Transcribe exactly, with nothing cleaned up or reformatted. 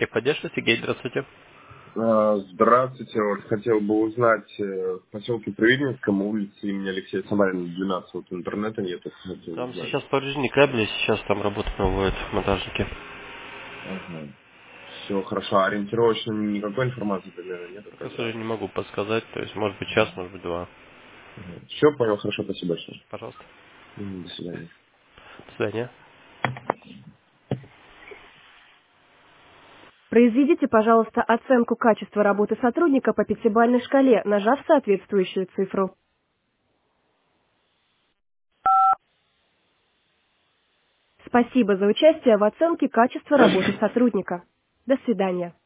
Техподдержка, Сергей, здравствуйте. А, Здравствуйте, вот хотел бы узнать, э, в поселке Правильницком, улице имени Алексея Самарина, двенадцать, вот интернета нет, это хотел Там узнать. сейчас повреждены кабели, сейчас там работу проводят монтажники. Ага. Все хорошо, а ориентировочно никакой информации примерно нету, К когда? сожалению, не могу подсказать, то есть может быть час, может быть два. Все, понял, хорошо, спасибо большое. Пожалуйста. М, До свидания. До свидания. Произведите, пожалуйста, оценку качества работы сотрудника по пятибалльной шкале, нажав соответствующую цифру. Спасибо за участие в оценке качества работы сотрудника. До свидания.